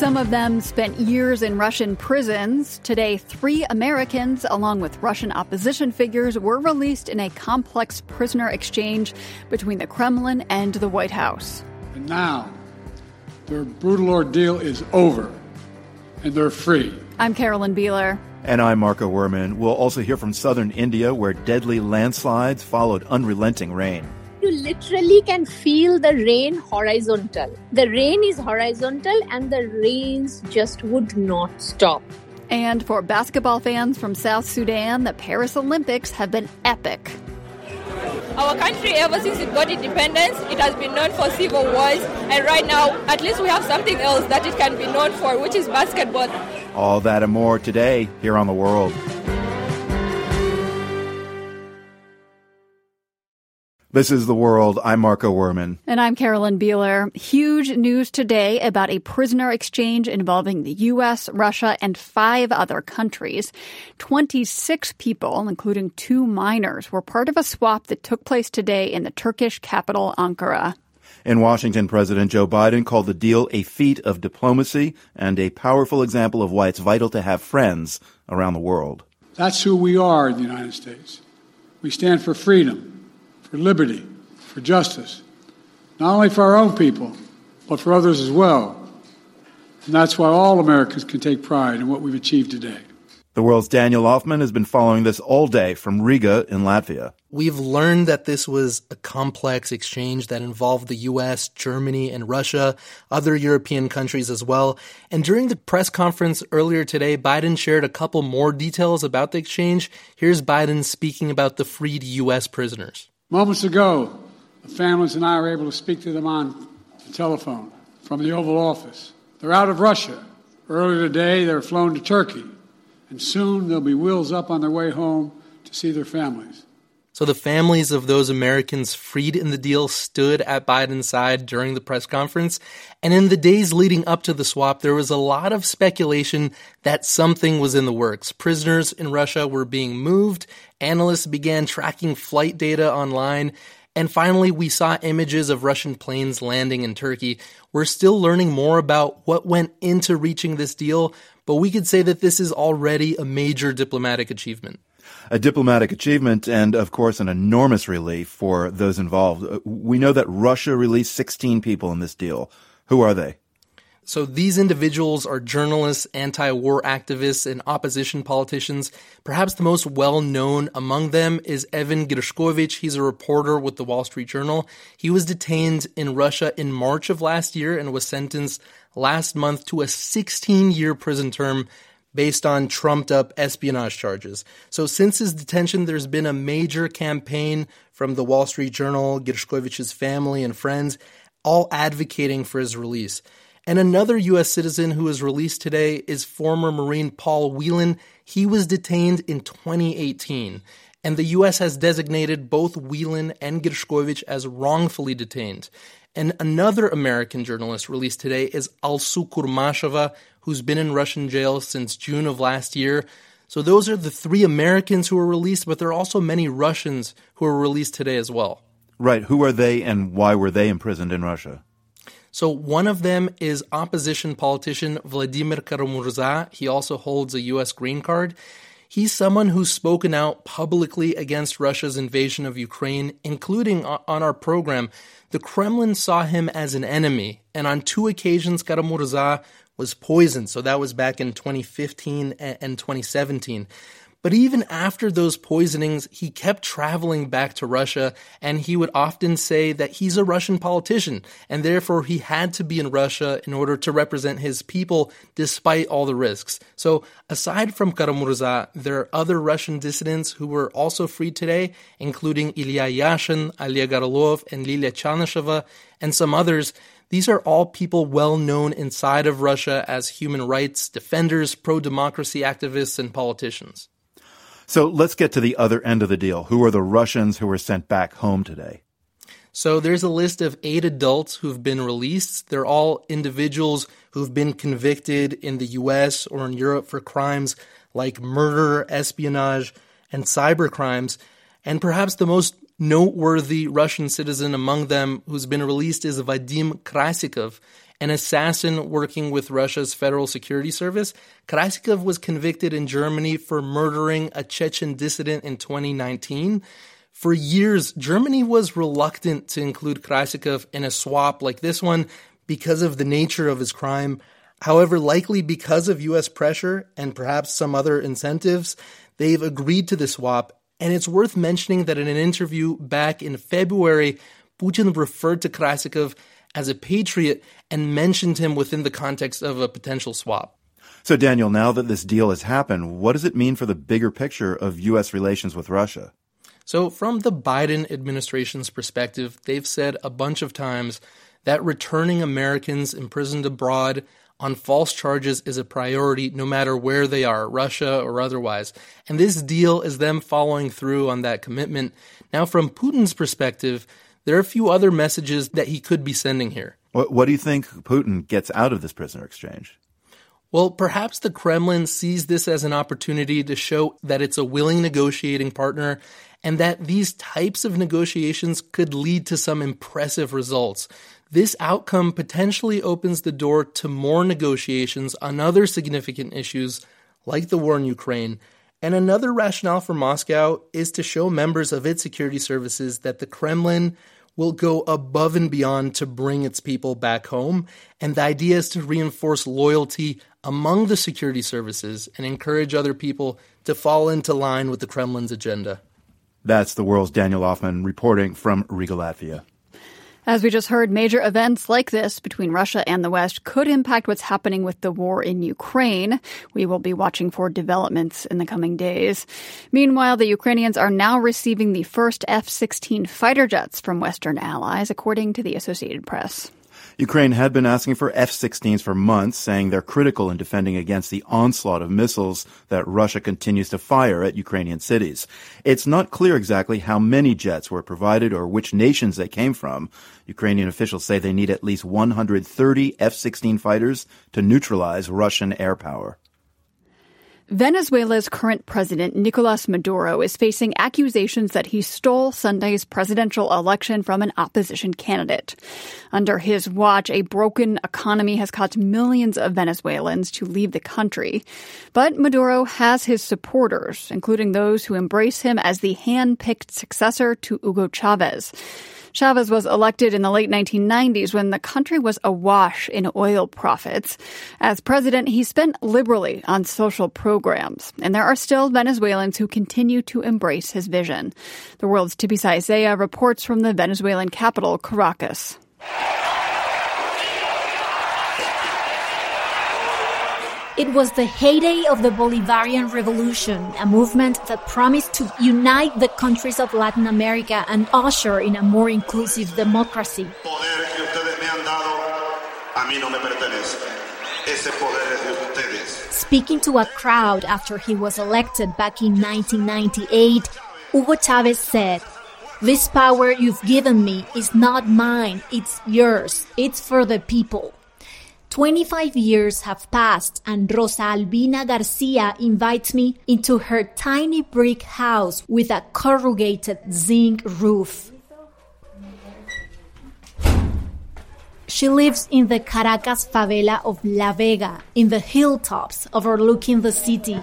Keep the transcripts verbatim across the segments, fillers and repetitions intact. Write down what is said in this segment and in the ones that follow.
Some of them spent years in Russian prisons. Today, three Americans, along with Russian opposition figures, were released in a complex prisoner exchange between the Kremlin and the White House. And now, their brutal ordeal is over, and they're free. I'm Carolyn Beeler. And I'm Marco Werman. We'll also hear from southern India, where deadly landslides followed unrelenting rain. You literally can feel the rain horizontal. The rain is horizontal and the rains just would not stop. And for basketball fans from South Sudan, the Paris Olympics have been epic. Our country, ever since it got independence, it has been known for civil wars. And right now, at least we have something else that it can be known for, which is basketball. All that and more today here on The World. This is The World. I'm Marco Werman. And I'm Carolyn Beeler. Huge news today about a prisoner exchange involving the U S, Russia, and five other countries. twenty-six people, including two minors, were part of a swap that took place today in the Turkish capital, Ankara. In Washington, President Joe Biden called the deal a feat of diplomacy and a powerful example of why it's vital to have friends around the world. That's who we are in the United States. We stand for freedom, for liberty, for justice, not only for our own people, but for others as well. And that's why all Americans can take pride in what we've achieved today. The World's Daniel Hoffman has been following this all day from Riga in Latvia. We've learned that this was a complex exchange that involved the U S, Germany, and Russia, other European countries as well. And during the press conference earlier today, Biden shared a couple more details about the exchange. Here's Biden speaking about the freed U S prisoners. Moments ago, the families and I were able to speak to them on the telephone from the Oval Office. They're out of Russia. Earlier today, they were flown to Turkey. And soon they'll be wheels up on their way home to see their families. So the families of those Americans freed in the deal stood at Biden's side during the press conference. And in the days leading up to the swap, there was a lot of speculation that something was in the works. Prisoners in Russia were being moved. Analysts began tracking flight data online. And finally, we saw images of Russian planes landing in Turkey. We're still learning more about what went into reaching this deal, but we could say that this is already a major diplomatic achievement. A diplomatic achievement and, of course, an enormous relief for those involved. We know that Russia released sixteen people in this deal. Who are they? So these individuals are journalists, anti-war activists, and opposition politicians. Perhaps the most well-known among them is Evan Gershkovich. He's a reporter with the Wall Street Journal. He was detained in Russia in March of last year and was sentenced last month to a sixteen-year prison term based on trumped-up espionage charges. So since his detention, there's been a major campaign from the Wall Street Journal, Gershkovich's family and friends, all advocating for his release. And another U S citizen who was released today is former Marine Paul Whelan. He was detained in twenty eighteen. And the U S has designated both Whelan and Gershkovich as wrongfully detained. And another American journalist released today is Alsu Kurmasheva, who's been in Russian jail since June of last year. So those are the three Americans who were released, but there are also many Russians who were released today as well. Right. Who are they and why were they imprisoned in Russia? So one of them is opposition politician Vladimir Kara-Murza. He also holds a U S green card. He's someone who's spoken out publicly against Russia's invasion of Ukraine, including on our program. The Kremlin saw him as an enemy, and on two occasions Kara-Murza was poisoned. So that was back in twenty fifteen and twenty seventeen. But even after those poisonings, he kept traveling back to Russia, and he would often say that he's a Russian politician, and therefore he had to be in Russia in order to represent his people despite all the risks. So aside from Kara-Murza, there are other Russian dissidents who were also freed today, including Ilya Yashin, Alya Garlov, and Lilia Chanisheva, and some others. These are all people well known inside of Russia as human rights defenders, pro-democracy activists, and politicians. So let's get to the other end of the deal. Who are the Russians who were sent back home today? So there's a list of eight adults who've been released. They're all individuals who've been convicted in the U S or in Europe for crimes like murder, espionage, and cyber crimes. And perhaps the most noteworthy Russian citizen among them who's been released is Vadim Krasikov, an assassin working with Russia's Federal Security Service. Krasikov was convicted in Germany for murdering a Chechen dissident in twenty nineteen. For years, Germany was reluctant to include Krasikov in a swap like this one because of the nature of his crime. However, likely because of U S pressure and perhaps some other incentives, they've agreed to the swap. And it's worth mentioning that in an interview back in February, Putin referred to Krasikov as a patriot and mentioned him within the context of a potential swap. So, Daniel, now that this deal has happened, what does it mean for the bigger picture of U S relations with Russia? So from the Biden administration's perspective, they've said a bunch of times that returning Americans imprisoned abroad on false charges is a priority no matter where they are, Russia or otherwise. And this deal is them following through on that commitment. Now, from Putin's perspective, there are a few other messages that he could be sending here. What, what do you think Putin gets out of this prisoner exchange? Well, perhaps the Kremlin sees this as an opportunity to show that it's a willing negotiating partner and that these types of negotiations could lead to some impressive results. This outcome potentially opens the door to more negotiations on other significant issues like the war in Ukraine. And another rationale for Moscow is to show members of its security services that the Kremlin will go above and beyond to bring its people back home. And the idea is to reinforce loyalty among the security services and encourage other people to fall into line with the Kremlin's agenda. That's the World's Daniel Hoffman reporting from Riga, Latvia. As we just heard, major events like this between Russia and the West could impact what's happening with the war in Ukraine. We will be watching for developments in the coming days. Meanwhile, the Ukrainians are now receiving the first F sixteen fighter jets from Western allies, according to the Associated Press. Ukraine had been asking for F sixteens for months, saying they're critical in defending against the onslaught of missiles that Russia continues to fire at Ukrainian cities. It's not clear exactly how many jets were provided or which nations they came from. Ukrainian officials say they need at least one hundred thirty F sixteen fighters to neutralize Russian air power. Venezuela's current president, Nicolas Maduro, is facing accusations that he stole Sunday's presidential election from an opposition candidate. Under his watch, a broken economy has caused millions of Venezuelans to leave the country. But Maduro has his supporters, including those who embrace him as the hand-picked successor to Hugo Chavez. Chavez was elected in the late nineteen nineties when the country was awash in oil profits. As president, he spent liberally on social programs, and there are still Venezuelans who continue to embrace his vision. The World's Tibisay Zaya reports from the Venezuelan capital, Caracas. It was the heyday of the Bolivarian Revolution, a movement that promised to unite the countries of Latin America and usher in a more inclusive democracy. Speaking to a crowd after he was elected back in nineteen ninety-eight, Hugo Chavez said, "This power you've given me is not mine, it's yours, it's for the people." twenty-five years have passed, and Rosa Albina Garcia invites me into her tiny brick house with a corrugated zinc roof. She lives in the Caracas favela of La Vega, in the hilltops overlooking the city.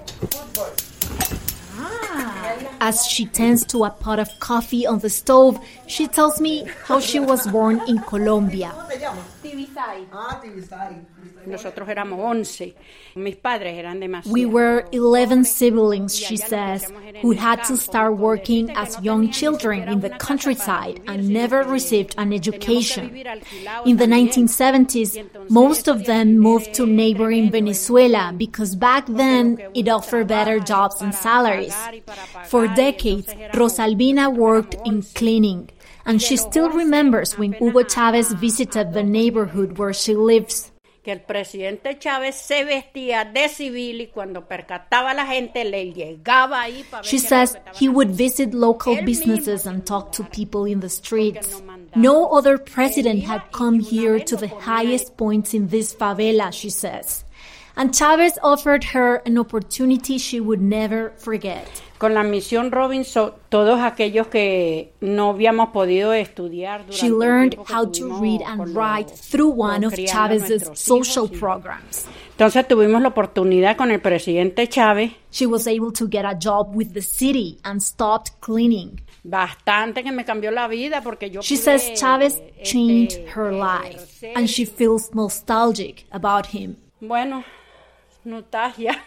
As she tends to a pot of coffee on the stove, she tells me how she was born in Colombia. We were eleven siblings, she says, who had to start working as young children in the countryside and never received an education. In the nineteen seventies, most of them moved to neighboring Venezuela because back then it offered better jobs and salaries. For decades, Rosalbina worked in cleaning, and she still remembers when Hugo Chavez visited the neighborhood where she lives. Que el presidente Chávez se vestía de civil y cuando percataba a la gente le llegaba ahí para ver. She says he would visit local businesses and talk to people in the streets. No other president had come here to the highest points in this favela, she says. And Chávez offered her an opportunity she would never forget. Con la misión Robinson, todos aquellos que no habíamos podido estudiar durante She learned how to read and write through one of Chávez's social programs. Entonces tuvimos la oportunidad con el presidente Chávez. She was able to get a job with the city and stopped cleaning. Bastante que me cambió la vida porque yo She pude, says Chávez changed este, her life and she feels nostalgic about him. Bueno, nostalgia.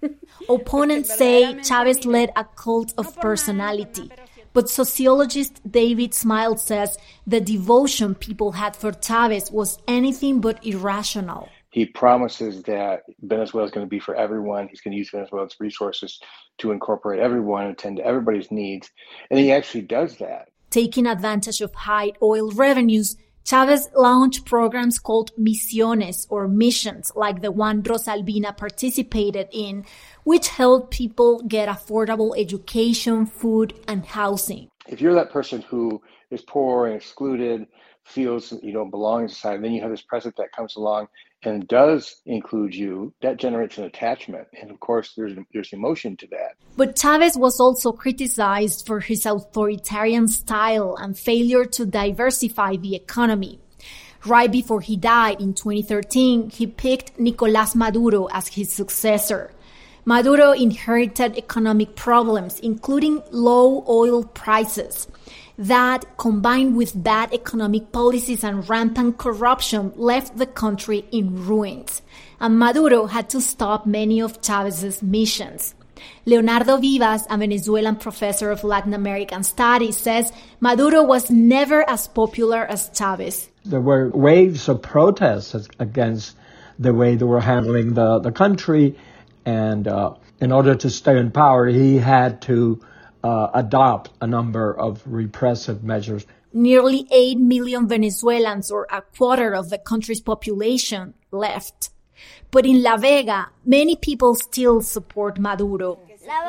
Opponents say Chávez led a cult of personality, but sociologist David Smile says the devotion people had for Chávez was anything but irrational. He promises that Venezuela is going to be for everyone. He's going to use Venezuela's resources to incorporate everyone and attend to everybody's needs. And he actually does that. Taking advantage of high oil revenues, Chávez launched programs called misiones or missions, like the one Rosalbina participated in, which helped people get affordable education, food, and housing. If you're that person who is poor and excluded, feels you don't belong in society, then you have this president that comes along and does include you, that generates an attachment. And of course, there's there's emotion to that. But Chávez was also criticized for his authoritarian style and failure to diversify the economy. Right before he died in twenty thirteen, he picked Nicolás Maduro as his successor. Maduro inherited economic problems, including low oil prices. That, combined with bad economic policies and rampant corruption, left the country in ruins. And Maduro had to stop many of Chávez's missions. Leonardo Vivas, a Venezuelan professor of Latin American studies, says Maduro was never as popular as Chávez. There were waves of protests against the way they were handling the, the country. And uh, in order to stay in power, he had to Uh, adopt a number of repressive measures. Nearly eight million Venezuelans, or a quarter of the country's population, left. But in La Vega, many people still support Maduro.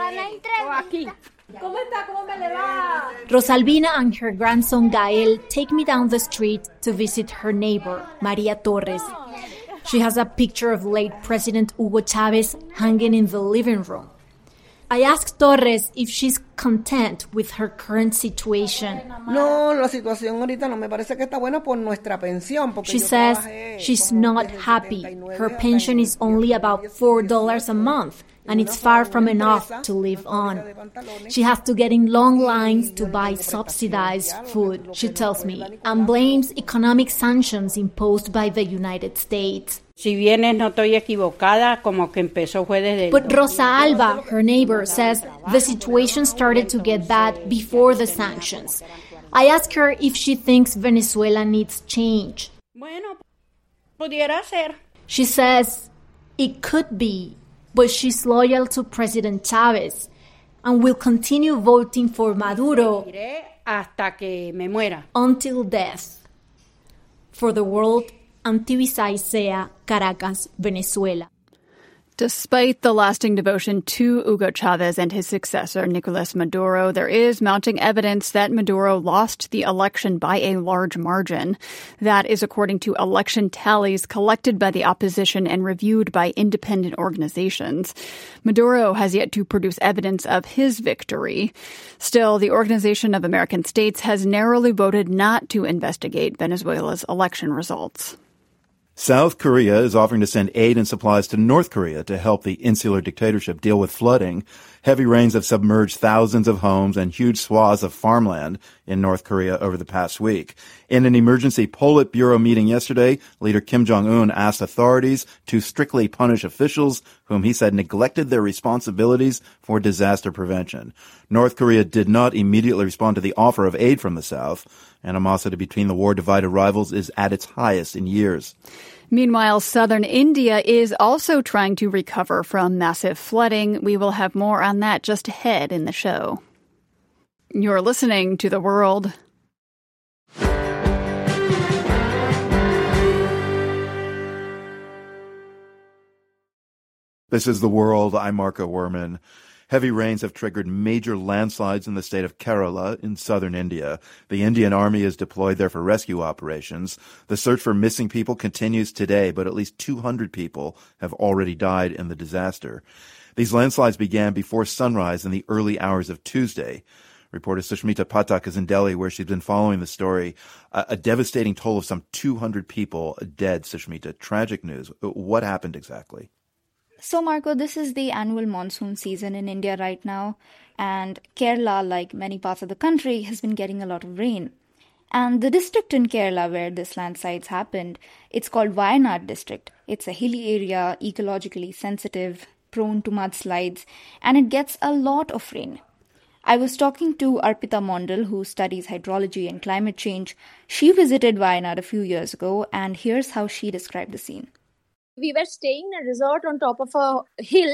Rosalbina and her grandson Gael take me down the street to visit her neighbor, Maria Torres. She has a picture of late President Hugo Chávez hanging in the living room. I asked Torres if she's content with her current situation. No, la situación ahorita no me parece que está buena por nuestra pensión. She says she's not happy. Her pension is only about four dollars a month, and it's far from enough to live on. She has to get in long lines to buy subsidized food, she tells me, and blames economic sanctions imposed by the United States. Si bien no estoy equivocada, como que empezó fue desde... But Rosa Alba, her neighbor, says the situation started to get bad before the sanctions. I asked her if she thinks Venezuela needs change. Bueno, pudiera ser. She says it could be, but she's loyal to President Chávez and will continue voting for Maduro hasta que me muera. Until death. For the World, Antibi Saisea, Caracas, Venezuela. Despite the lasting devotion to Hugo Chávez and his successor, Nicolás Maduro, there is mounting evidence that Maduro lost the election by a large margin. That is according to election tallies collected by the opposition and reviewed by independent organizations. Maduro has yet to produce evidence of his victory. Still, the Organization of American States has narrowly voted not to investigate Venezuela's election results. South Korea is offering to send aid and supplies to North Korea to help the insular dictatorship deal with flooding. Heavy rains have submerged thousands of homes and huge swaths of farmland in North Korea over the past week. In an emergency Politburo meeting yesterday, leader Kim Jong-un asked authorities to strictly punish officials whom he said neglected their responsibilities for disaster prevention. North Korea did not immediately respond to the offer of aid from the South. Animosity between the war-divided rivals is at its highest in years. Meanwhile, southern India is also trying to recover from massive flooding. We will have more on that just ahead in the show. You're listening to The World. This is The World. I'm Marco Werman. Heavy rains have triggered major landslides in the state of Kerala in southern India. The Indian Army is deployed there for rescue operations. The search for missing people continues today, but at least two hundred people have already died in the disaster. These landslides began before sunrise in the early hours of Tuesday. Reporter Sushmita Pathak is in Delhi, where she's been following the story. A, a devastating toll of some two hundred people dead, Sushmita. Tragic news. What happened exactly? So, Marco, this is the annual monsoon season in India right now, and Kerala, like many parts of the country, has been getting a lot of rain. And the district in Kerala where this landslides happened, it's called Wayanad district. It's a hilly area, ecologically sensitive, prone to mudslides, and it gets a lot of rain. I was talking to Arpita Mondal, who studies hydrology and climate change. She visited Wayanad a few years ago, and here's how she described the scene. We were staying in a resort on top of a hill,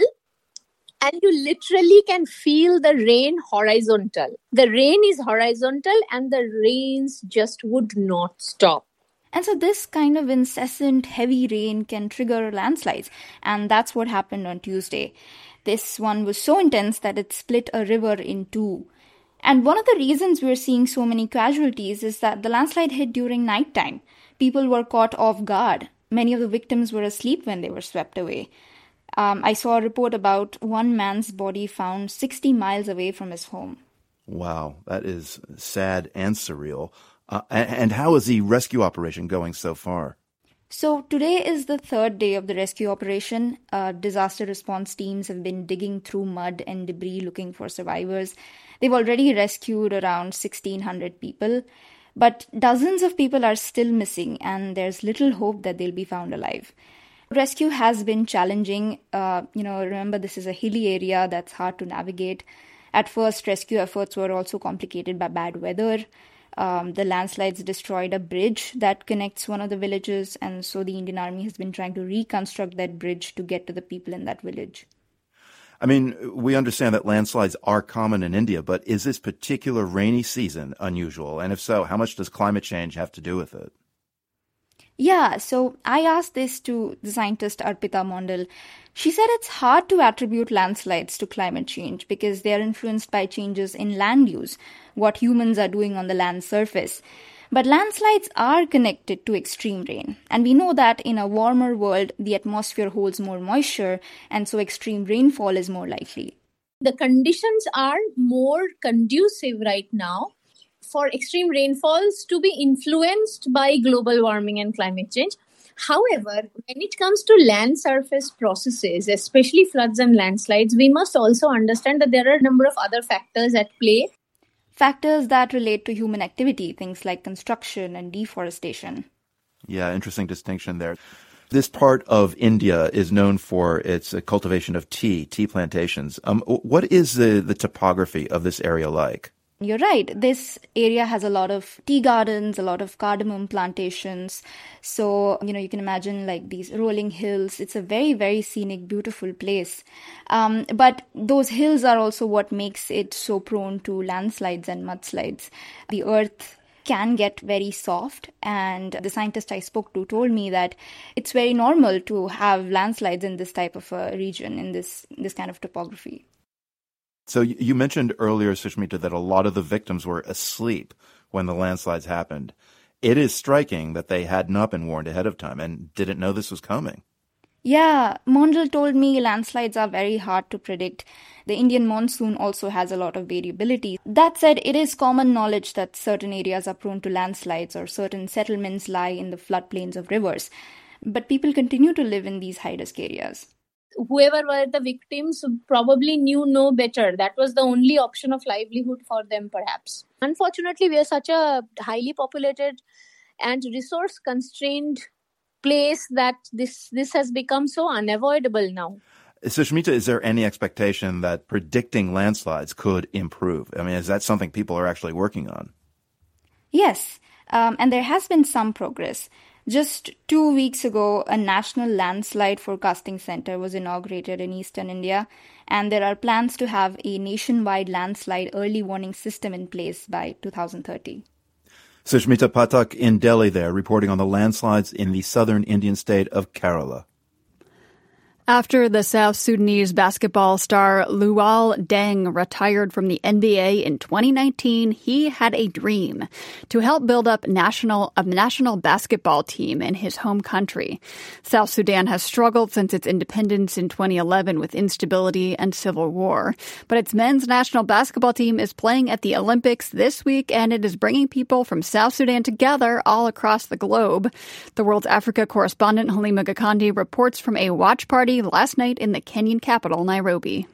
and you literally can feel the rain horizontal. The rain is horizontal, and the rains just would not stop. And so this kind of incessant heavy rain can trigger landslides, and that's what happened on Tuesday. This one was so intense that it split a river in two. And one of the reasons we're seeing so many casualties is that the landslide hit during nighttime. People were caught off guard. Many of the victims were asleep when they were swept away. Um, I saw a report about one man's body found sixty miles away from his home. Wow, that is sad and surreal. Uh, and how is the rescue operation going so far? So today is the third day of the rescue operation. Uh, disaster response teams have been digging through mud and debris looking for survivors. They've already rescued around sixteen hundred people, but dozens of people are still missing, and there's little hope that they'll be found alive. Rescue has been challenging. Uh, you know, remember, this is a hilly area that's hard to navigate. At first, rescue efforts were also complicated by bad weather. Um, the landslides destroyed a bridge that connects one of the villages, and so the Indian Army has been trying to reconstruct that bridge to get to the people in that village. I mean, we understand that landslides are common in India, but is this particular rainy season unusual? And if so, how much does climate change have to do with it? Yeah, so I asked this to the scientist Arpita Mondal. She said it's hard to attribute landslides to climate change because they are influenced by changes in land use, what humans are doing on the land surface. But landslides are connected to extreme rain. And we know that in a warmer world, the atmosphere holds more moisture, and so extreme rainfall is more likely. The conditions are more conducive right now for extreme rainfalls to be influenced by global warming and climate change. However, when it comes to land surface processes, especially floods and landslides, we must also understand that there are a number of other factors at play. Factors that relate to human activity, things like construction and deforestation. Yeah, interesting distinction there. This part of India is known for its cultivation of tea, tea plantations. Um, what is the, the topography of this area like? You're right. This area has a lot of tea gardens, a lot of cardamom plantations. So, you know, you can imagine like these rolling hills. It's a very, very scenic, beautiful place. Um, but those hills are also what makes it so prone to landslides and mudslides. The earth can get very soft, and the scientist I spoke to told me that it's very normal to have landslides in this type of a region, in this this kind of topography. So you mentioned earlier, Sushmita, that a lot of the victims were asleep when the landslides happened. It is striking that they had not been warned ahead of time and didn't know this was coming. Yeah, Mondal told me landslides are very hard to predict. The Indian monsoon also has a lot of variability. That said, it is common knowledge that certain areas are prone to landslides or certain settlements lie in the floodplains of rivers. But people continue to live in these high-risk areas. Whoever were the victims probably knew no better. That was the only option of livelihood for them, perhaps. Unfortunately, we are such a highly populated and resource-constrained place that this, this has become so unavoidable now. Sushmita, is there any expectation that predicting landslides could improve? I mean, is that something people are actually working on? Yes, um, and there has been some progress. Just two weeks ago, a national landslide forecasting center was inaugurated in eastern India, and there are plans to have a nationwide landslide early warning system in place by two thousand thirty. Sushmita Pathak in Delhi there, reporting on the landslides in the southern Indian state of Kerala. After the South Sudanese basketball star Luol Deng retired from the N B A in twenty nineteen, he had a dream to help build up national a national basketball team in his home country. South Sudan has struggled since its independence in twenty eleven with instability and civil war. But its men's national basketball team is playing at the Olympics this week, and it is bringing people from South Sudan together all across the globe. The World's Africa correspondent Halima Gikandi reports from a watch party last night in the Kenyan capital, Nairobi.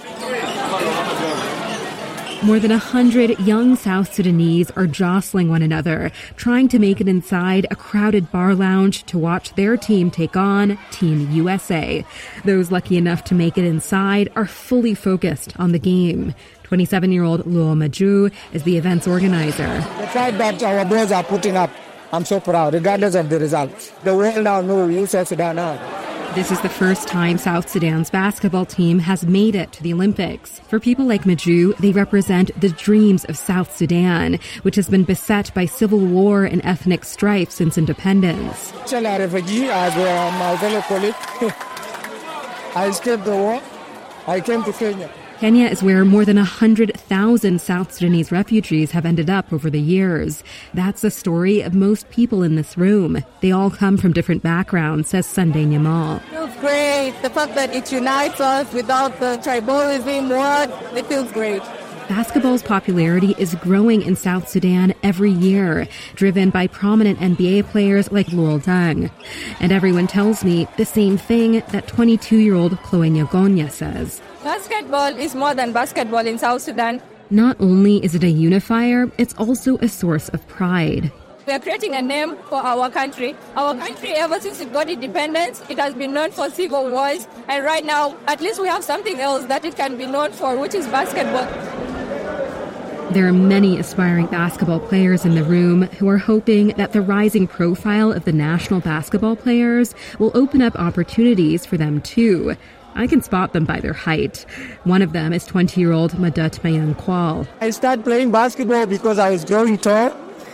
More than a hundred young South Sudanese are jostling one another, trying to make it inside a crowded bar lounge to watch their team take on Team U S A. Those lucky enough to make it inside are fully focused on the game. twenty-seven-year-old Luo Maju is the event's organizer. The fight that our boys are putting up, I'm so proud, regardless of the results. The world now knows South Sudan now. This is the first time South Sudan's basketball team has made it to the Olympics. For people like Maju, they represent the dreams of South Sudan, which has been beset by civil war and ethnic strife since independence. I'm a refugee, as my fellow colleague. I escaped the war. I came to Kenya. Kenya is where more than one hundred thousand South Sudanese refugees have ended up over the years. That's the story of most people in this room. They all come from different backgrounds, says Sunday Nyamal. It feels great. The fact that it unites us without the tribalism, what, it feels great. Basketball's popularity is growing in South Sudan every year, driven by prominent N B A players like Luol Deng. And everyone tells me the same thing that twenty-two-year-old Chloe Nyagonya says. Basketball is more than basketball in South Sudan. Not only is it a unifier, it's also a source of pride. We are creating a name for our country. Our country, ever since it got independence, it has been known for civil wars. And right now, at least we have something else that it can be known for, which is basketball. There are many aspiring basketball players in the room who are hoping that the rising profile of the national basketball players will open up opportunities for them too. I can spot them by their height. One of them is twenty-year-old Madat Mayang Kwal. I started playing basketball because I was growing tall.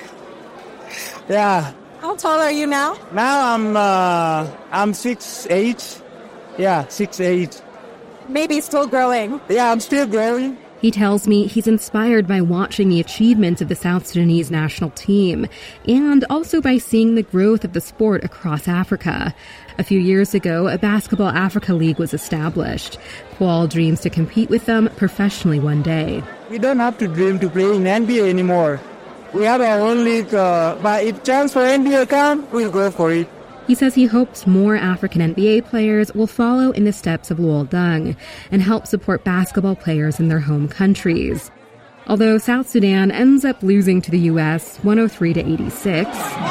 Yeah. How tall are you now? Now I'm uh, I'm six eight. Yeah, six eight. Maybe still growing. Yeah, I'm still growing. He tells me he's inspired by watching the achievements of the South Sudanese national team and also by seeing the growth of the sport across Africa. A few years ago, a Basketball Africa League was established. Kwal dreams to compete with them professionally one day. We don't have to dream to play in N B A anymore. We have our own league, uh, but if chance for N B A come, we'll go for it. He says he hopes more African N B A players will follow in the steps of Luol Deng and help support basketball players in their home countries. Although South Sudan ends up losing to the U S one oh three to eighty-six,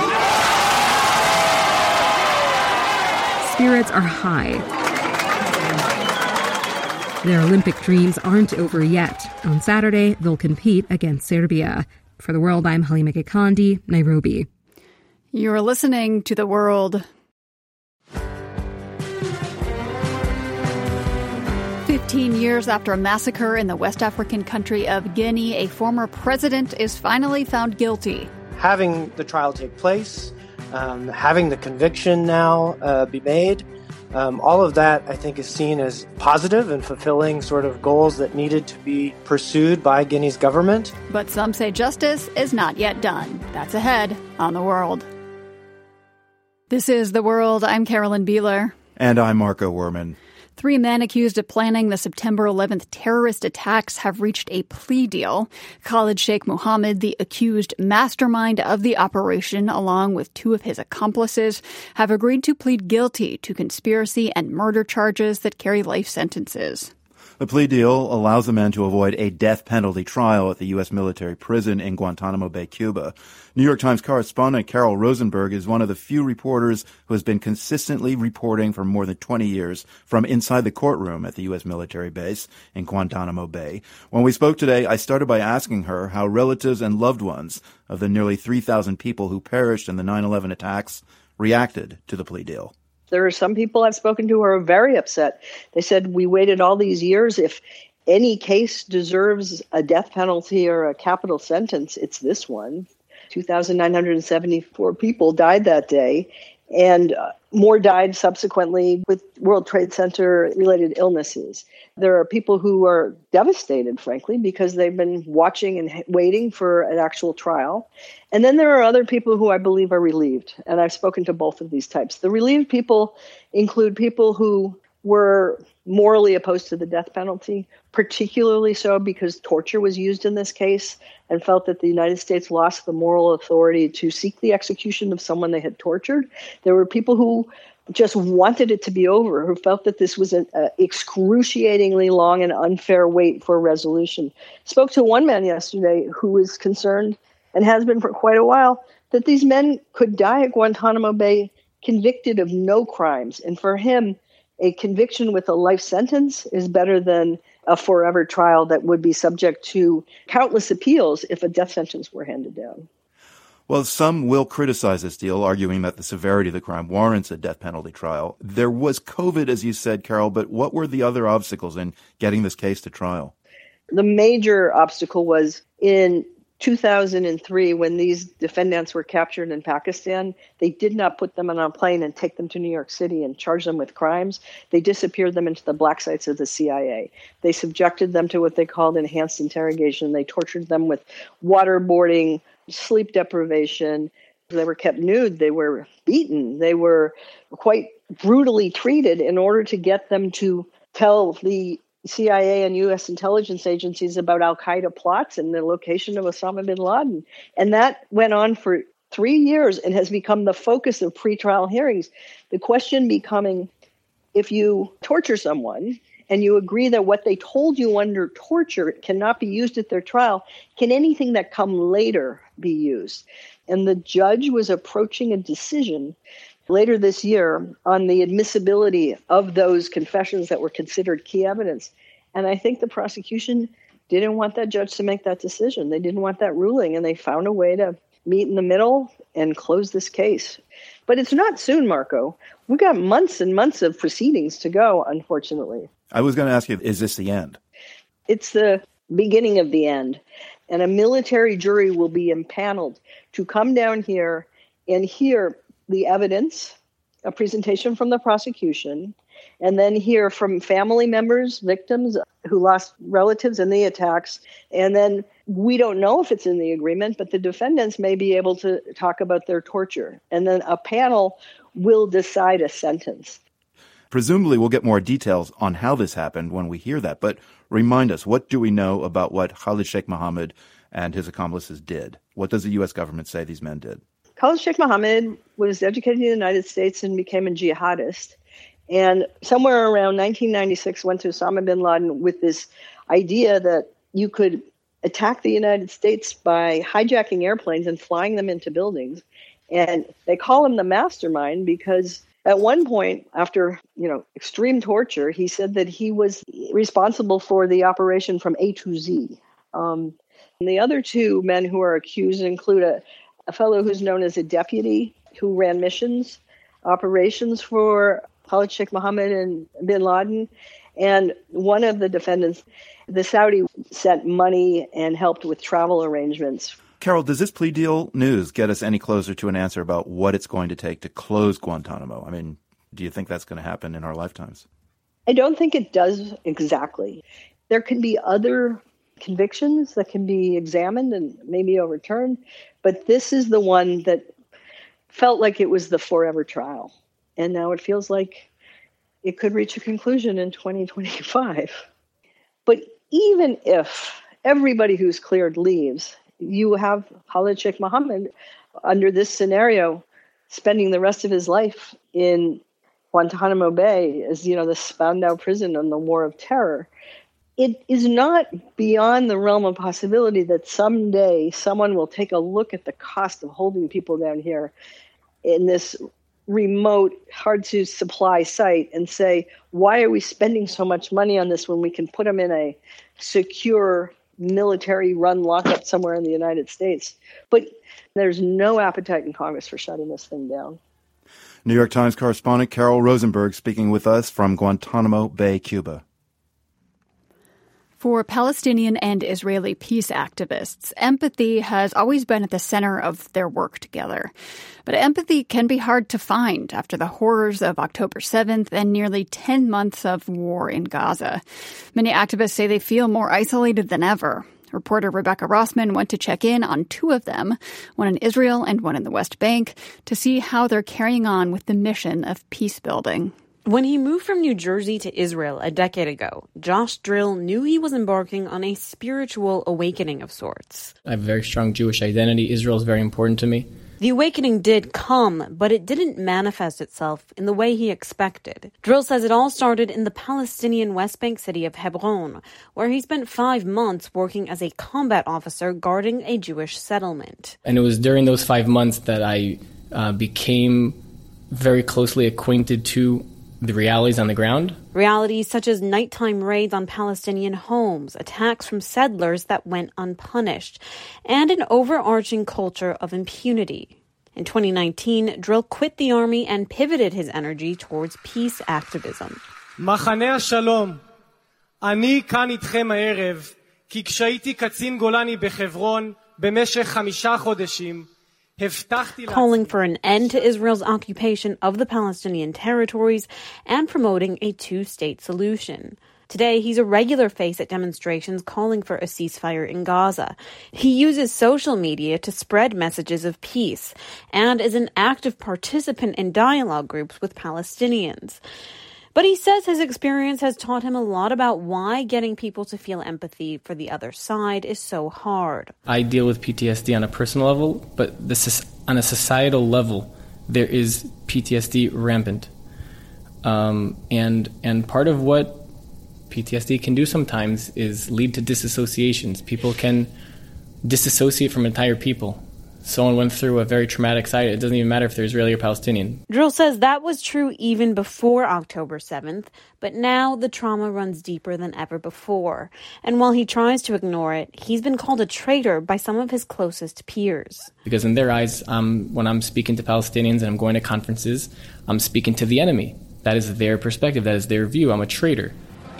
spirits are high. Their Olympic dreams aren't over yet. On Saturday, they'll compete against Serbia. For The World, I'm Halima Gikandi, Nairobi. You're listening to The World. Fifteen years after a massacre in the West African country of Guinea, a former president is finally found guilty. Having the trial take place, um, having the conviction now uh, be made, um, all of that, I think, is seen as positive and fulfilling sort of goals that needed to be pursued by Guinea's government. But some say justice is not yet done. That's ahead on The World. This is The World. I'm Carolyn Beeler. And I'm Marco Werman. Three men accused of planning the September eleventh terrorist attacks have reached a plea deal. Khalid Sheikh Mohammed, the accused mastermind of the operation, along with two of his accomplices, have agreed to plead guilty to conspiracy and murder charges that carry life sentences. The plea deal allows the men to avoid a death penalty trial at the U S military prison in Guantanamo Bay, Cuba. New York Times correspondent Carol Rosenberg is one of the few reporters who has been consistently reporting for more than twenty years from inside the courtroom at the U S military base in Guantanamo Bay. When we spoke today, I started by asking her how relatives and loved ones of the nearly three thousand people who perished in the nine eleven attacks reacted to the plea deal. There are some people I've spoken to who are very upset. They said, we waited all these years. If any case deserves a death penalty or a capital sentence, it's this one. two thousand nine hundred seventy-four people died that day, And uh, more died subsequently with World Trade Center-related illnesses. There are people who are devastated, frankly, because they've been watching and waiting for an actual trial. And then there are other people who I believe are relieved. And I've spoken to both of these types. The relieved people include people who were morally opposed to the death penalty, particularly so because torture was used in this case, and felt that the United States lost the moral authority to seek the execution of someone they had tortured. There were people who just wanted it to be over, who felt that this was an uh, excruciatingly long and unfair wait for a resolution. Spoke to one man yesterday who was concerned, and has been for quite a while, that these men could die at Guantanamo Bay convicted of no crimes. And for him, a conviction with a life sentence is better than a forever trial that would be subject to countless appeals if a death sentence were handed down. Well, some will criticize this deal, arguing that the severity of the crime warrants a death penalty trial. There was COVID, as you said, Carol, but what were the other obstacles in getting this case to trial? The major obstacle was in two thousand three, when these defendants were captured in Pakistan, they did not put them on a plane and take them to New York City and charge them with crimes. They disappeared them into the black sites of the C I A. They subjected them to what they called enhanced interrogation. They tortured them with waterboarding, sleep deprivation. They were kept nude. They were beaten. They were quite brutally treated in order to get them to tell the C I A and U S intelligence agencies about al-Qaeda plots and the location of Osama bin Laden. And that went on for three years and has become the focus of pretrial hearings. The question becoming, if you torture someone and you agree that what they told you under torture cannot be used at their trial, can anything that come later be used? And the judge was approaching a decision later this year on the admissibility of those confessions that were considered key evidence. And I think the prosecution didn't want that judge to make that decision. They didn't want that ruling, and they found a way to meet in the middle and close this case. But it's not soon, Marco. We've got months and months of proceedings to go, unfortunately. I was going to ask you, is this the end? It's the beginning of the end. And a military jury will be impaneled to come down here and hear the evidence, a presentation from the prosecution, and then hear from family members, victims who lost relatives in the attacks. And then we don't know if it's in the agreement, but the defendants may be able to talk about their torture. And then a panel will decide a sentence. Presumably we'll get more details on how this happened when we hear that. But remind us, what do we know about what Khalid Sheikh Mohammed and his accomplices did? What does the U S government say these men did? Khalid Sheikh Mohammed was educated in the United States and became a jihadist. And somewhere around nineteen ninety-six went to Osama bin Laden with this idea that you could attack the United States by hijacking airplanes and flying them into buildings. And they call him the mastermind because at one point, after you know extreme torture, he said that he was responsible for the operation from A to Z. Um, and the other two men who are accused include a a fellow who's known as a deputy who ran missions, operations for Khalid Sheikh Mohammed and bin Laden. And one of the defendants, the Saudi, sent money and helped with travel arrangements. Carol, does this plea deal news get us any closer to an answer about what it's going to take to close Guantanamo? I mean, do you think that's going to happen in our lifetimes? I don't think it does exactly. There can be other convictions that can be examined and maybe overturned, but this is the one that felt like it was the forever trial. And now it feels like it could reach a conclusion in twenty twenty-five. But even if everybody who's cleared leaves, you have Khalid Sheikh Mohammed under this scenario spending the rest of his life in Guantanamo Bay as, you know, the Spandau prison on the War of Terror. It is not beyond the realm of possibility that someday someone will take a look at the cost of holding people down here in this remote, hard-to-supply site and say, why are we spending so much money on this when we can put them in a secure military-run lockup somewhere in the United States? But there's no appetite in Congress for shutting this thing down. New York Times correspondent Carol Rosenberg speaking with us from Guantanamo Bay, Cuba. For Palestinian and Israeli peace activists, empathy has always been at the center of their work together. But empathy can be hard to find after the horrors of October seventh and nearly ten months of war in Gaza. Many activists say they feel more isolated than ever. Reporter Rebecca Rossman went to check in on two of them, one in Israel and one in the West Bank, to see how they're carrying on with the mission of peace building. When he moved from New Jersey to Israel a decade ago, Josh Drill knew he was embarking on a spiritual awakening of sorts. I have a very strong Jewish identity. Israel is very important to me. The awakening did come, but it didn't manifest itself in the way he expected. Drill says it all started in the Palestinian West Bank city of Hebron, where he spent five months working as a combat officer guarding a Jewish settlement. And it was during those five months that I uh, became very closely acquainted to the realities on the ground. Realities such as nighttime raids on Palestinian homes, attacks from settlers that went unpunished, and an overarching culture of impunity. In twenty nineteen, Drill quit the army and pivoted his energy towards peace activism. מחנה השלום, אני כאן איתכם הערב, כי כשהייתי קצין גולני בחברון במשך חמישה חודשים, calling for an end to Israel's occupation of the Palestinian territories and promoting a two-state solution. Today, he's a regular face at demonstrations calling for a ceasefire in Gaza. He uses social media to spread messages of peace and is an active participant in dialogue groups with Palestinians. But he says his experience has taught him a lot about why getting people to feel empathy for the other side is so hard. I deal with P T S D on a personal level, but this, on a societal level, there is P T S D rampant. Um, and and part of what P T S D can do sometimes is lead to disassociations. People can disassociate from entire people. Someone went through a very traumatic side. It doesn't even matter if they're Israeli or Palestinian. Drill says that was true even before October seventh, but now the trauma runs deeper than ever before. And while he tries to ignore it, he's been called a traitor by some of his closest peers. Because in their eyes, um, when I'm speaking to Palestinians and I'm going to conferences, I'm speaking to the enemy. That is their perspective. That is their view. I'm a traitor.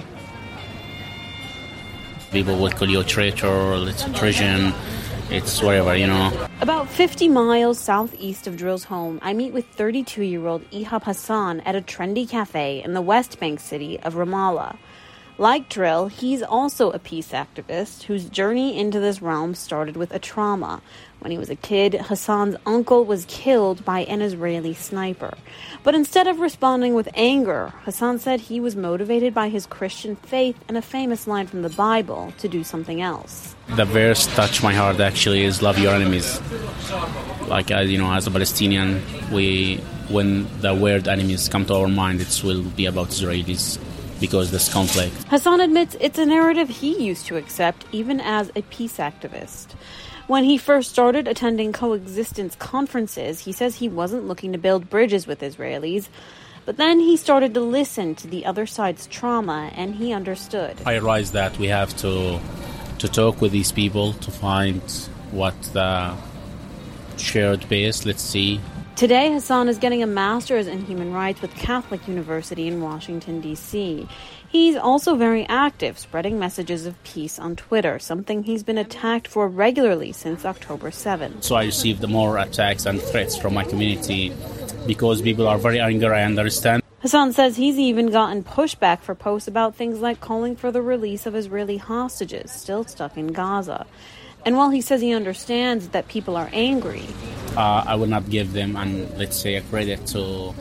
People would call you a traitor, it's a Trojan. It's whatever, you know. About fifty miles southeast of Drill's home, I meet with thirty-two-year-old Ihab Hassan at a trendy cafe in the West Bank city of Ramallah. Like Drill, he's also a peace activist whose journey into this realm started with a trauma. When he was a kid, Hassan's uncle was killed by an Israeli sniper. But instead of responding with anger, Hassan said he was motivated by his Christian faith and a famous line from the Bible to do something else. The verse touched my heart actually is love your enemies. Like, as you know, as a Palestinian, we when the word enemies come to our mind, it will be about Israelis. Because this conflict. Hassan admits it's a narrative he used to accept even as a peace activist. When he first started attending coexistence conferences, he says he wasn't looking to build bridges with Israelis. But then he started to listen to the other side's trauma, and he understood. I realized that we have to to talk with these people to find what the shared base, let's see. Today, Hassan is getting a master's in human rights with Catholic University in Washington, D C He's also very active, spreading messages of peace on Twitter, something he's been attacked for regularly since October seventh. So I received more attacks and threats from my community because people are very angry, I understand. Hassan says he's even gotten pushback for posts about things like calling for the release of Israeli hostages still stuck in Gaza. And while he says he understands that people are angry, uh, I will not give them, and let's say, a credit to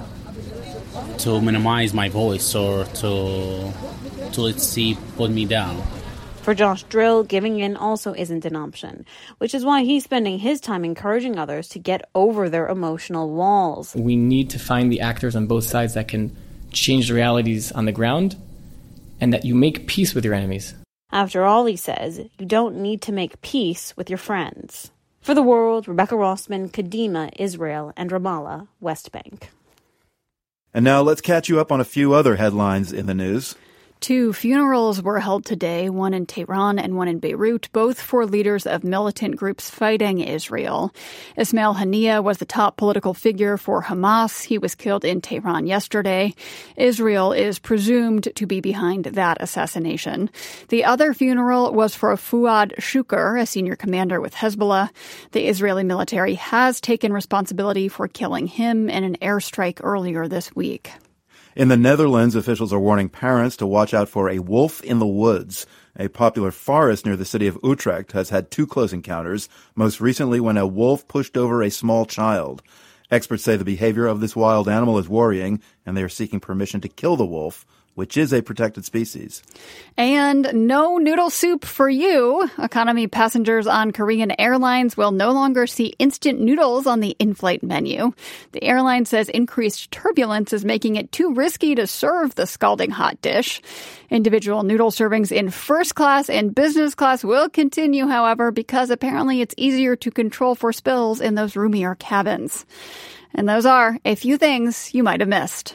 to minimize my voice or to to let's see put me down. For Josh Drill, giving in also isn't an option, which is why he's spending his time encouraging others to get over their emotional walls. We need to find the actors on both sides that can change the realities on the ground, and that you make peace with your enemies. After all, he says, you don't need to make peace with your friends. For The World, Rebecca Rossman, Kadima, Israel, and Ramallah, West Bank. And now let's catch you up on a few other headlines in the news. Two funerals were held today, one in Tehran and one in Beirut, both for leaders of militant groups fighting Israel. Ismail Haniyeh was the top political figure for Hamas. He was killed in Tehran yesterday. Israel is presumed to be behind that assassination. The other funeral was for Fuad Shukr, a senior commander with Hezbollah. The Israeli military has taken responsibility for killing him in an airstrike earlier this week. In the Netherlands, officials are warning parents to watch out for a wolf in the woods. A popular forest near the city of Utrecht has had two close encounters, most recently when a wolf pushed over a small child. Experts say the behavior of this wild animal is worrying, and they are seeking permission to kill the wolf, which is a protected species. And no noodle soup for you. Economy passengers on Korean Airlines will no longer see instant noodles on the in-flight menu. The airline says increased turbulence is making it too risky to serve the scalding hot dish. Individual noodle servings in first class and business class will continue, however, because apparently it's easier to control for spills in those roomier cabins. And those are a few things you might have missed.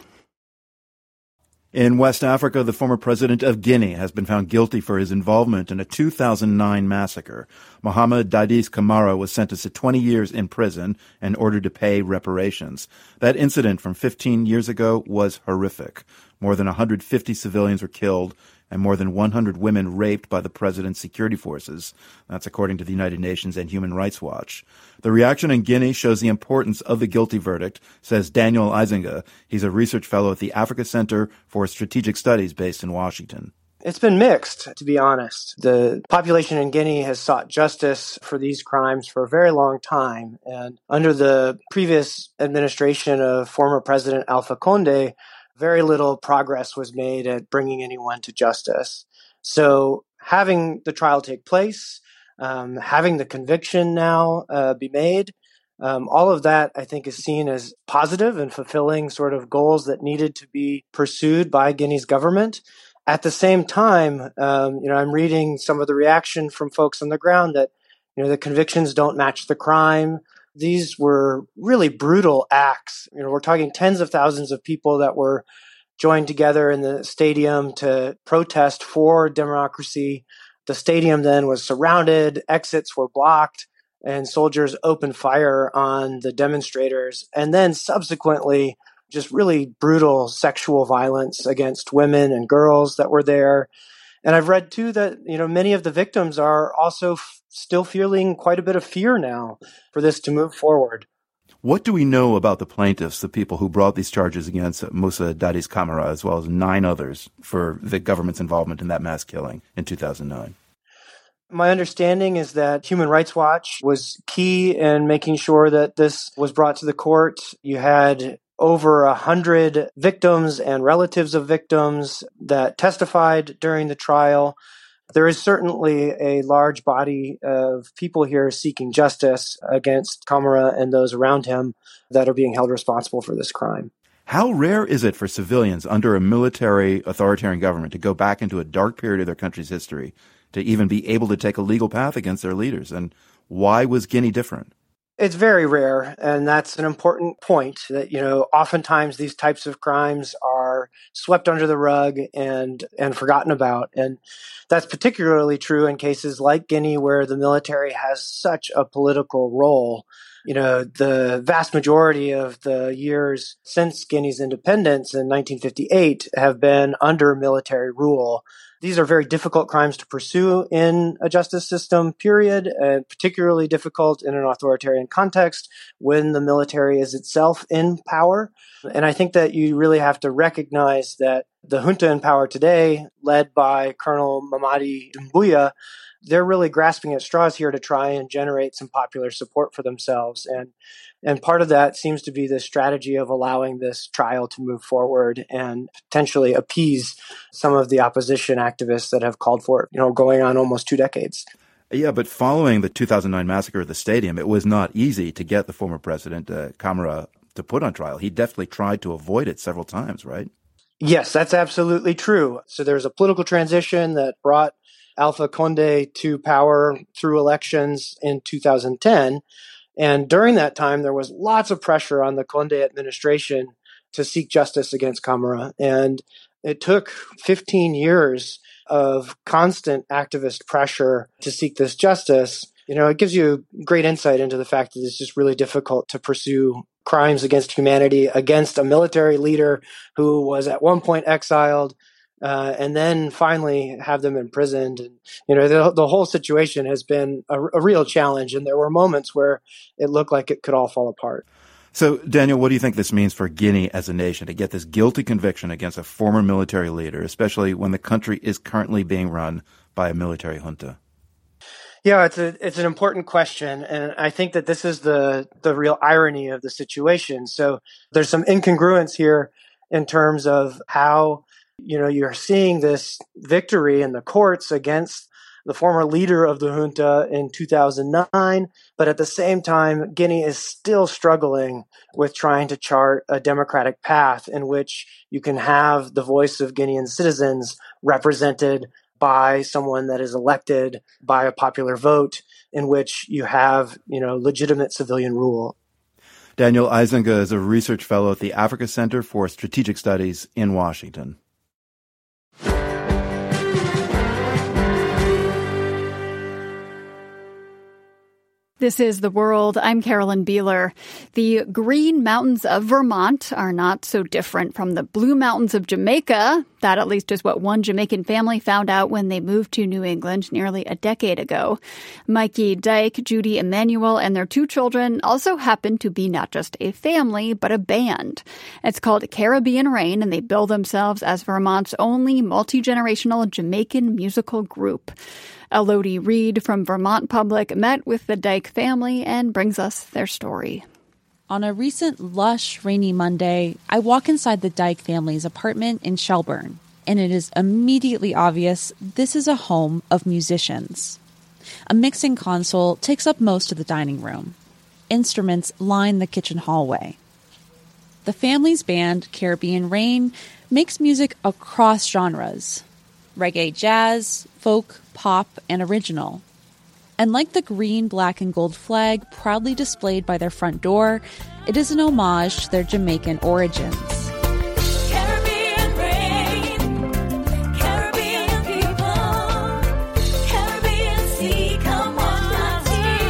In West Africa, the former president of Guinea has been found guilty for his involvement in a two thousand nine massacre. Mohamed Dadis Camara was sentenced to twenty years in prison and ordered to pay reparations. That incident from fifteen years ago was horrific. More than one hundred fifty civilians were killed and more than one hundred women raped by the president's security forces. That's according to the United Nations and Human Rights Watch. The reaction in Guinea shows the importance of the guilty verdict, says Daniel Eisinga. He's a research fellow at the Africa Center for Strategic Studies based in Washington. It's been mixed, to be honest. The population in Guinea has sought justice for these crimes for a very long time. And under the previous administration of former President Alpha Condé, very little progress was made at bringing anyone to justice. So having the trial take place, um, having the conviction now uh, be made, um, all of that I think is seen as positive and fulfilling sort of goals that needed to be pursued by Guinea's government. At the same time, um, you know, I'm reading some of the reaction from folks on the ground that, you know, the convictions don't match the crime. These were really brutal acts. You know, we're talking tens of thousands of people that were joined together in the stadium to protest for democracy. The stadium then was surrounded, exits were blocked, and soldiers opened fire on the demonstrators. And then subsequently, just really brutal sexual violence against women and girls that were there. And I've read, too, that, you know, many of the victims are also f- still feeling quite a bit of fear now for this to move forward. What do we know about the plaintiffs, the people who brought these charges against Moussa Dadis Camara, as well as nine others for the government's involvement in that mass killing in two thousand nine? My understanding is that Human Rights Watch was key in making sure that this was brought to the court. You had over a hundred victims and relatives of victims that testified during the trial. There is certainly a large body of people here seeking justice against Camara and those around him that are being held responsible for this crime. How rare is it for civilians under a military authoritarian government to go back into a dark period of their country's history, to even be able to take a legal path against their leaders? And why was Guinea different? It's very rare, and that's an important point that, you know, oftentimes these types of crimes are swept under the rug and, and forgotten about. And that's particularly true in cases like Guinea, where the military has such a political role. You know, the vast majority of the years since Guinea's independence in nineteen fifty-eight have been under military rule. These are very difficult crimes to pursue in a justice system, period, and particularly difficult in an authoritarian context when the military is itself in power. And I think that you really have to recognize that the junta in power today, led by Colonel Mamadi Doumbouya, they're really grasping at straws here to try and generate some popular support for themselves. And and part of that seems to be the strategy of allowing this trial to move forward and potentially appease some of the opposition activists that have called for it, you know, going on almost two decades. Yeah, but following the two thousand nine massacre at the stadium, it was not easy to get the former president, uh, Camara, to put on trial. He definitely tried to avoid it several times, right? Yes, that's absolutely true. So there's a political transition that brought Alpha Condé to power through elections in two thousand ten. And during that time, there was lots of pressure on the Condé administration to seek justice against Camara. And it took fifteen years of constant activist pressure to seek this justice. You know, it gives you great insight into the fact that it's just really difficult to pursue crimes against humanity against a military leader who was at one point exiled, uh, and then finally have them imprisoned. And, you know, the, the whole situation has been a, a real challenge, and there were moments where it looked like it could all fall apart. So, Daniel, what do you think this means for Guinea as a nation to get this guilty conviction against a former military leader, especially when the country is currently being run by a military junta? Yeah, it's a it's an important question, and I think that this is the the real irony of the situation. So there's some incongruence here in terms of how, you know, you're seeing this victory in the courts against the former leader of the junta in two thousand nine, but at the same time, Guinea is still struggling with trying to chart a democratic path in which you can have the voice of Guinean citizens represented by someone that is elected by a popular vote, in which you have, you know, legitimate civilian rule. Daniel Eisenga is a research fellow at the Africa Center for Strategic Studies in Washington. This is The World. I'm Carolyn Beeler. The Green Mountains of Vermont are not so different from the Blue Mountains of Jamaica. That at least is what one Jamaican family found out when they moved to New England nearly a decade ago. Mikey Dyke, Judy Emanuel, and their two children also happen to be not just a family, but a band. It's called Caribbean Rain, and they bill themselves as Vermont's only multi-generational Jamaican musical group. Elodie Reed from Vermont Public met with the Dyke family and brings us their story. On a recent lush, rainy Monday, I walk inside the Dyke family's apartment in Shelburne, and it is immediately obvious this is a home of musicians. A mixing console takes up most of the dining room. Instruments line the kitchen hallway. The family's band, Caribbean Rain, makes music across genres: reggae, jazz, folk, pop, and original. And like the green, black, and gold flag proudly displayed by their front door, it is an homage to their Jamaican origins. Caribbean rain, Caribbean people, Caribbean sea, come on,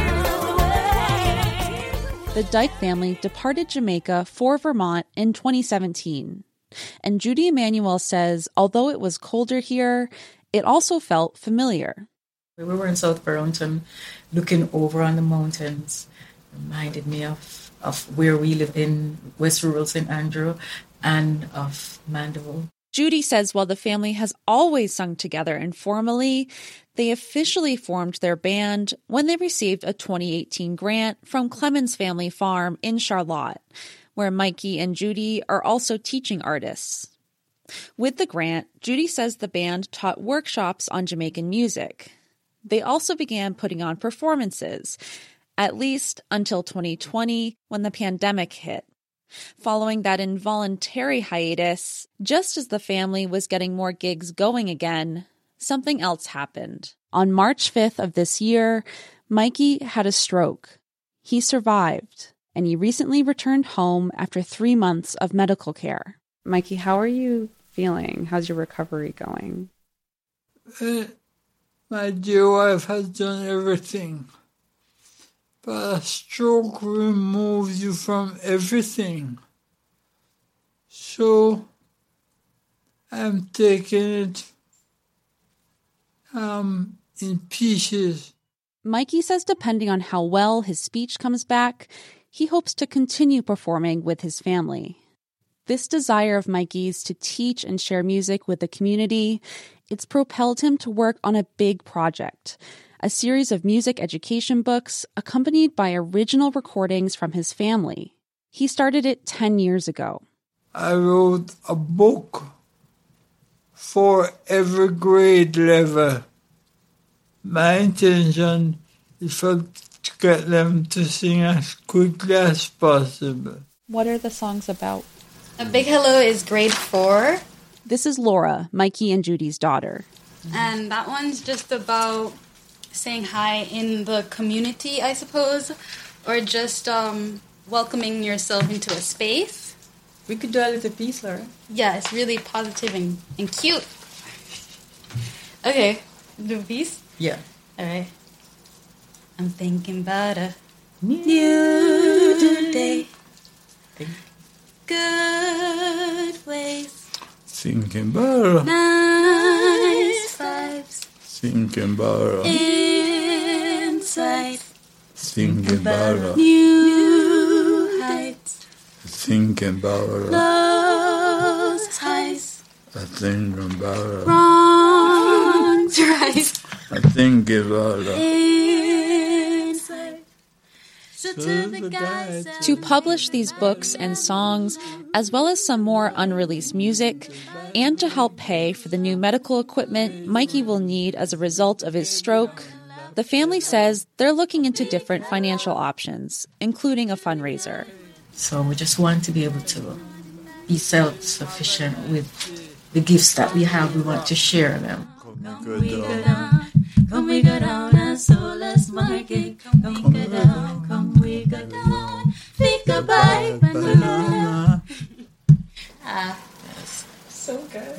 away. The Dyke family departed Jamaica for Vermont in twenty seventeen. And Judy Emanuel says, although it was colder here, it also felt familiar. We were in South Burlington, looking over on the mountains. Reminded me of, of where we live in West Rural Saint Andrew and of Mandeville. Judy says while the family has always sung together informally, they officially formed their band when they received a twenty eighteen grant from Clemens Family Farm in Charlotte, where Mikey and Judy are also teaching artists. With the grant, Judy says the band taught workshops on Jamaican music. They also began putting on performances, at least until twenty twenty, when the pandemic hit. Following that involuntary hiatus, just as the family was getting more gigs going again, something else happened. On March fifth of this year, Mikey had a stroke. He survived, and he recently returned home after three months of medical care. Mikey, how are you feeling? How's your recovery going? Uh, my dear wife has done everything. But a stroke removes you from everything. So I'm taking it um, in pieces. Mikey says depending on how well his speech comes back, he hopes to continue performing with his family. This desire of Mikey's to teach and share music with the community, it's propelled him to work on a big project, a series of music education books accompanied by original recordings from his family. He started it ten years ago. I wrote a book for every grade level. My intention is for to get them to sing as quickly as possible. What are the songs about? A Big Hello is grade four. This is Laura, Mikey and Judy's daughter. And that one's just about saying hi in the community, I suppose, or just um, welcoming yourself into a space. We could do a little piece, Laura. Yeah, it's really positive and, and cute. Okay, do a piece? Yeah. All right. I'm thinking about a new day. Good ways. Thinking about nice vibes. Thinking about inside. Thinking about new heights. Thinking about lows, highs. I think about wrongs, right. I think about inside. So to the guys to publish these books and songs, as well as some more unreleased music, and to help pay for the new medical equipment Mikey will need as a result of his stroke, the family says they're looking into different financial options, including a fundraiser. So we just want to be able to be self-sufficient with the gifts that we have. We want to share them. Come we go down, come we go down, and so let's market. Come we go down, come we go down, think goodbye, banana. Ah, that's so good.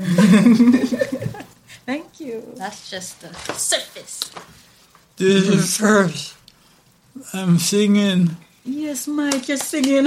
Thank you. That's just the surface. This is first. I'm singing. Yes, Mike, you're singing.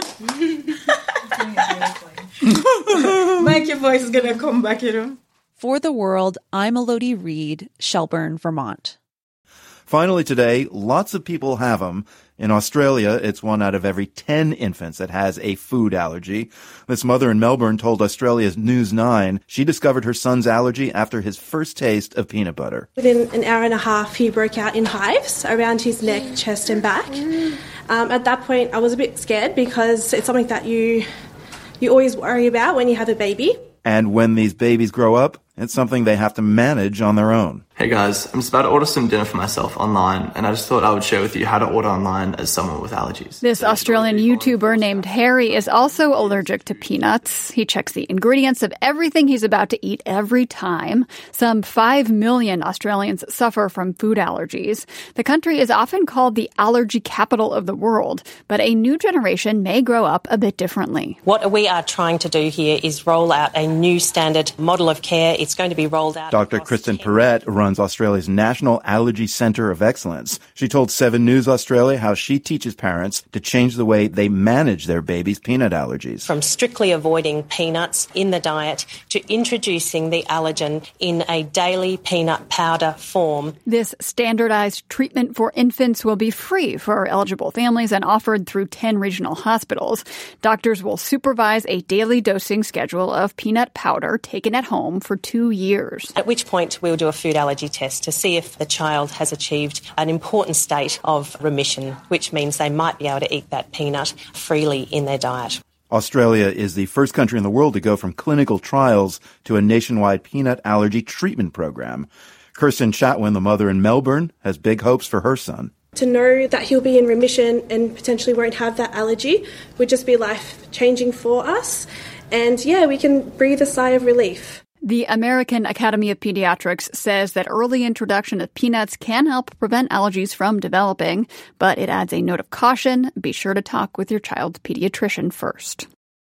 Mike, your voice is going to come back, you know. For the World, I'm Elodie Reed, Shelburne, Vermont. Finally today, lots of people have them. In Australia, it's one out of every ten infants that has a food allergy. This mother in Melbourne told Australia's News nine she discovered her son's allergy after his first taste of peanut butter. Within an hour and a half, he broke out in hives around his neck, chest and back. Um, at that point, I was a bit scared because it's something that you you always worry about when you have a baby. And when these babies grow up, it's something they have to manage on their own. Hey guys, I'm just about to order some dinner for myself online, and I just thought I would share with you how to order online as someone with allergies. This Australian YouTuber named Harry is also allergic to peanuts. He checks the ingredients of everything he's about to eat every time. Some five million Australians suffer from food allergies. The country is often called the allergy capital of the world, but a new generation may grow up a bit differently. What we are trying to do here is roll out a new standard model of care. It's going to be rolled out. Doctor Kristen Perrett runs Australia's National Allergy Centre of Excellence. She told Seven News Australia how she teaches parents to change the way they manage their babies' peanut allergies. From strictly avoiding peanuts in the diet to introducing the allergen in a daily peanut powder form. This standardized treatment for infants will be free for eligible families and offered through ten regional hospitals. Doctors will supervise a daily dosing schedule of peanut powder taken at home for two years. At which point we'll do a food allergy test to see if the child has achieved an important state of remission, which means they might be able to eat that peanut freely in their diet. Australia is the first country in the world to go from clinical trials to a nationwide peanut allergy treatment program. Kirsten Chatwin, the mother in Melbourne, has big hopes for her son. To know that he'll be in remission and potentially won't have that allergy would just be life-changing for us. And yeah, we can breathe a sigh of relief. The American Academy of Pediatrics says that early introduction of peanuts can help prevent allergies from developing, but it adds a note of caution. Be sure to talk with your child's pediatrician first.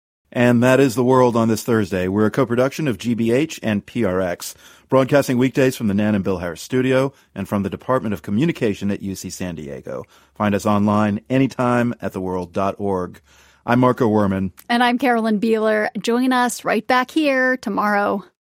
And that is The World on this Thursday. We're a co-production of G B H and P R X, broadcasting weekdays from the Nan and Bill Harris studio and from the Department of Communication at U C San Diego. Find us online anytime at the world dot org. I'm Marco Werman. And I'm Carolyn Beeler. Join us right back here tomorrow.